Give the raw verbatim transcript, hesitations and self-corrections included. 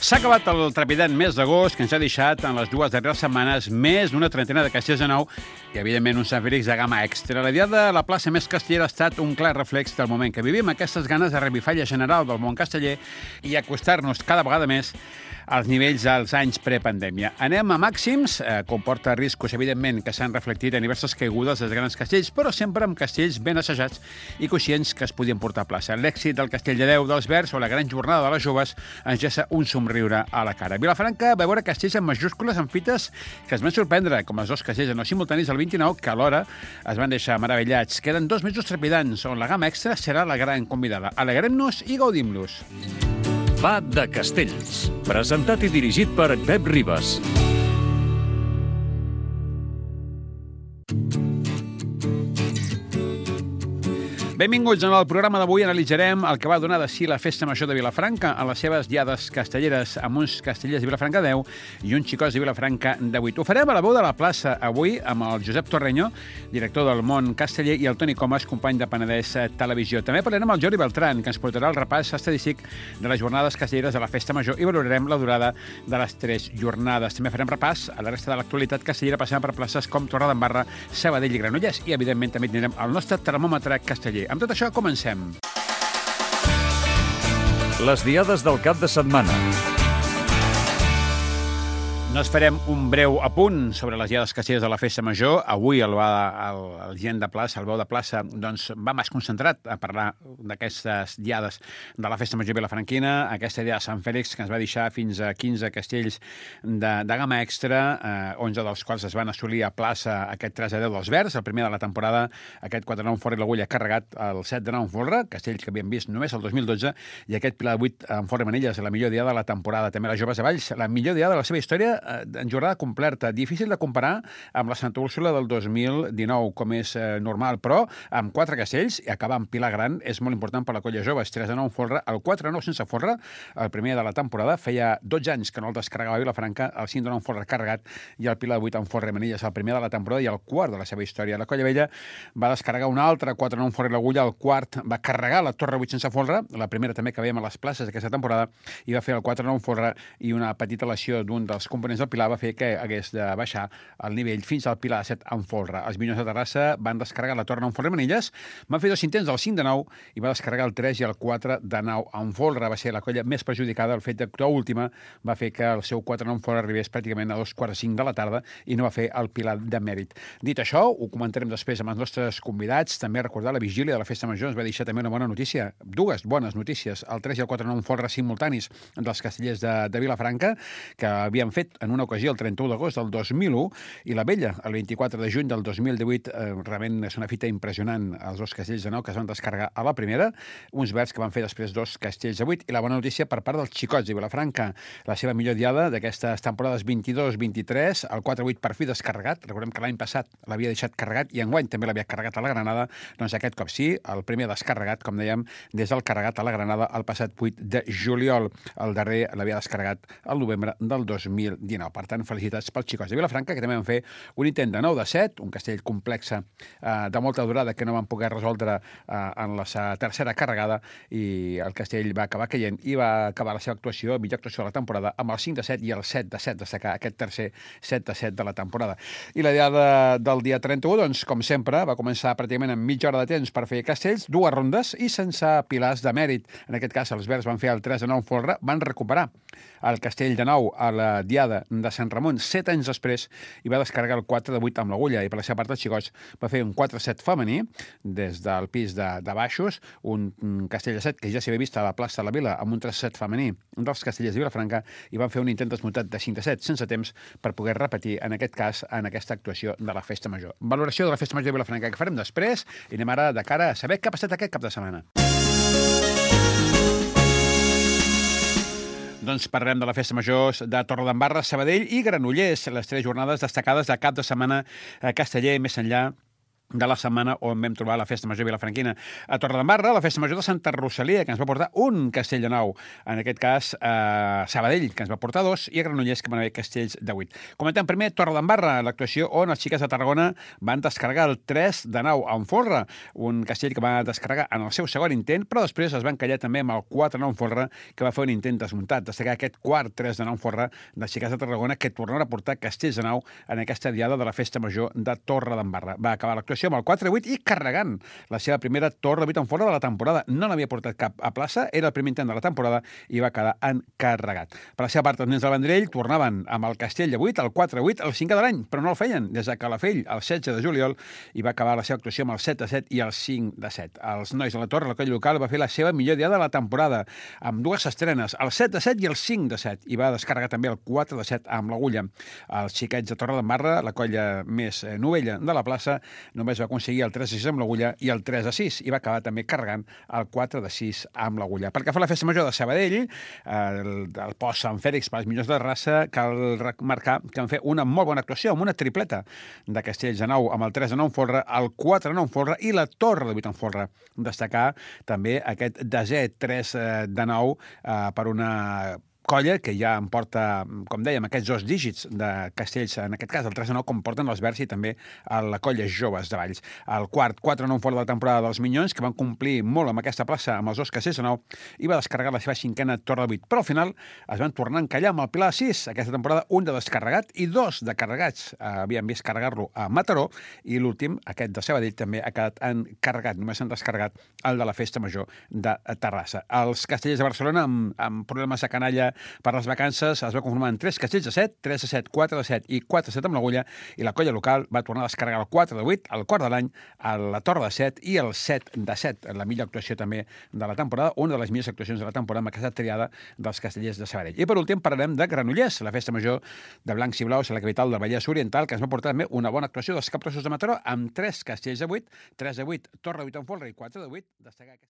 S'ha acabat el trepidant mes d'agost, que ens ha deixat en les dues darreres setmanes més d'una trentena de castells de nou i, evidentment, un Sant Fèlix de gamma extra. La diada de la plaça més castellera ha estat un clar reflex del moment que vivim, aquestes ganes de revifalla general del món casteller i acostar-nos cada vegada més als nivells dels anys prepandèmia. Anem a màxims, eh, comporta riscos, evidentment, que s'han reflectit en diverses caigudes dels grans castells, però sempre amb castells ben assajats i conscients que es podien portar a plaça. L'èxit del Castell de Déu dels Verds o la gran jornada de les joves ens gessa un somriure a la cara. Vilafranca va veure castells en majúscules amb fites que es van sorprendre, com els dos castells en els simultanis del vint-i-nou, que alhora es van deixar meravellats. Queden dos mesos trepidants, on la gamma extra serà la gran convidada. Alegrem-nos i gaudim-los. Va de Castells, presentat i dirigit per Pep Ribas. Benvinguts. En el programa d'avui analitzarem el que va donar de si la Festa Major de Vilafranca en les seves diades castelleres amb uns castellers de Vilafranca deu i uns xicots de Vilafranca de vuit. Ho farem a la veu de la plaça avui amb el Josep Torreño, director del Món Casteller, i el Toni Comas, company de Penedès Televisió. També parlarem amb el Jordi Beltran, que ens portarà el repàs estadístic de les jornades castelleres de la Festa Major i valorarem la durada de les tres jornades. També farem repàs a la resta de l'actualitat castellera passant per places com Torredembarra, Sabadell i Granollers i, evidentment, també tindrem el nostre termòmetre casteller. Amb tot això, comencem. Les diades del cap de setmana. Nos farem un breu apunt sobre les diades castelleres de la Festa Major. Avui el, el, el gent de plaça, el veu de plaça, doncs, va més concentrat a parlar d'aquestes diades de la Festa Major vilafranquina, aquesta idea de Sant Fèlix, que ens va deixar fins a quinze castells de, de gamma extra, eh, onze dels quals es van assolir a plaça aquest tres a deu dels Verds, el primer de la temporada, aquest quatre a nou en Forra i l'Agulla carregat el set de nou en Folra, castells que havíem vist només el dos mil dotze, i aquest Pilar de vuit en Forra i Manilles, la millor diada de la temporada. També les Joves de Valls, la millor diada de la seva història, en jornada completa. Difícil de comparar amb la Santa Úrsula del dos mil dinou, com és eh, normal, però amb quatre castells i acabar amb Pilar Gran és molt important per la colla joves. tres a nou en Folra, el quatre a nou sense Folra, el primer de la temporada. Feia dotze anys que no el descarregava Vilafranca, el cinc a nou en Folra carregat i el Pilar de vuit en Forra i Manilles, el primer de la temporada i el quart de la seva història. La colla vella va descarregar un altre quatre a nou en Forra i l'Agulla, el quart va carregar la Torre vuit sense Folra, la primera també que veiem a les places d'aquesta temporada, i va fer el quatre a nou en Folra i una petita lesió d'un dels components del Pilar va fer que hagués de baixar el nivell fins al Pilar de set en Folra. Els Minyons de Terrassa van descarregar la Torre en Folra i Manilles, van fer dos intents del cinc de nou i va descarregar el tres i el quatre de nou en Folra. Va ser la colla més perjudicada. El fet que l'última va fer que el seu quatre a nou en Folra arribés pràcticament a dos quarts de cinc de la tarda i no va fer el Pilar de mèrit. Dit això, ho comentarem després amb els nostres convidats. També recordar la vigília de la Festa Major ens va deixar també una bona notícia, dues bones notícies, el tres i el quatre a nou en Folra simultanis dels castellers de, de Vilafranca, que havien fet en una ocasió el trenta-u d'agost del dos mil u, i la vella, el vint-i-quatre de juny del dos mil divuit, eh, realment és una fita impressionant, els dos castells de nou que es van descarregar a la primera, uns Verds que van fer després dos castells de vuit, i la bona notícia per part dels xicots de Vilafranca, la seva millor diada d'aquestes temporades vint-i-dos vint-i-tres, el quatre a vuit per fi descarregat. Recordem que l'any passat l'havia deixat carregat i enguany també l'havia carregat a la Granada, doncs aquest cop sí, el primer descarregat, com dèiem, des del carregat a la Granada el passat vuit de juliol. El darrer l'havia descarregat al novembre del dos mil dinou. Per tant, felicitats pels xicots de Vilafranca, que també van fer un intent de nou de set, un castell complex eh, de molta durada que no van poder resoldre eh, en la tercera carregada, i el castell va acabar caient i va acabar la seva actuació, mitja actuació de la temporada, amb el cinc de set i el set de set, destacar aquest tercer set de set de la temporada. I la diada del dia trenta-u, doncs, com sempre, va començar pràcticament amb mitja hora de temps per fer castells, dues rondes i sense pilars de mèrit. En aquest cas, els Verds van fer el tres de nou en Folra, van recuperar el castell de nou a la diada de Sant Ramon set anys després i va descarregar el quatre de vuit amb l'Agulla, i per la seva part els xicots va fer un quatre a set femení des del pis de, de baixos, un, un castell de set que ja s'havia vist a la plaça de la Vila amb un tres a set femení dels castellers de Vilafranca, i van fer un intent desmuntat de cinc a set sense temps per poder repetir en aquest cas en aquesta actuació de la Festa Major. Valoració de la Festa Major de Vilafranca que farem després, i anem ara de cara a saber què ha passat aquest cap de setmana. Doncs parlarem de la Festa Major de Torredembarra, Sabadell i Granollers, les tres jornades destacades de cap de setmana casteller, més enllà de la setmana on vam trobar la Festa Major Vilafranquina a Torredembarra, la Festa Major de Santa Rosalia, que ens va portar un castell de nou, en aquest cas eh, Sabadell, que ens va portar dos, i a Granollers, que van haver castells de vuit. Comentem primer Torredembarra, l'actuació on els xiques de Tarragona van descarregar el tres de nou en folre, un castell que va descarregar en el seu segon intent, però després es van callar també amb el quatre de nou en folre, que va fer un intent desmuntat. Destacar aquest quart tres de nou en folre de xiques de Tarragona, que tornaran a portar castells de nou en aquesta diada de la Festa Major de Torredembarra. Va acabar l'actuació amb el quatre vuit i carregant la seva primera torre de vuit en folre de la temporada. No n'havia portat cap a plaça, era el primer intent de la temporada i va quedar encarregat. Per la seva part, els nens del Vendrell tornaven amb el castell de vuit, el quatre vuit, el cinquè de l'any, però no el feien des de Calafell, el setze de juliol, i va acabar la seva actuació amb el set de set i el cinc de set. Els nois de la Torre, la colla local, va fer la seva millor diada de la temporada, amb dues estrenes, el set de set i el cinc de set, i va descarregar també el quatre de set amb l'agulla. Els xiquets de Torredembarra, la colla més novella de la plaça, només va aconseguir el tres de sis amb l'agulla i el tres de sis, i va acabar també carregant el quatre de sis amb l'agulla. Pel que fa a la Festa Major de Sabadell, el, el post Sant Fèlix per als millors de raça, cal remarcar que van fer una molt bona actuació, amb una tripleta de castells de nou, amb el tres de nou en folre, el quatre de nou en folre i la torre de vuit en folre. Destacar també aquest desè tres de nou eh, per una colla que ja em porta, com dèiem, aquests dos dígits de castells, en aquest cas el tres de nou, com porten els Verds i també a la colla Joves de Valls. El quart, quatre de nou fora de la temporada dels Minyons, que van complir molt amb aquesta plaça, amb els dos castells de nou, i va descarregar la seva cinquena torre de vuit. Però al final es van tornar a encallar amb el Pilar de sis, aquesta temporada un de descarregat i dos de carregats. Havien vist carregar-lo a Mataró, i l'últim, aquest de Sabadell, també ha quedat encarregat. Només s'han descarregat el de la Festa Major de Terrassa. Els castellers de Barcelona, amb, amb problemes de canalla per les vacances, es va conformar en tres castells de set, tres de set, quatre de set i quatre de set amb l'agulla, i la colla local va tornar a descarregar el quatre de vuit, el quart de l'any, la torre de set i el set de set, la millor actuació també de la temporada, una de les millors actuacions de la temporada amb aquesta triada dels castellers de Sabadell. I per últim parlarem de Granollers, la Festa Major de Blancs i Blaus a la capital del Vallès Oriental, que ens va portar també una bona actuació dels capgrossos de Mataró amb tres castells de vuit, tres de vuit, torre de vuit en folre i quatre de vuit, destacar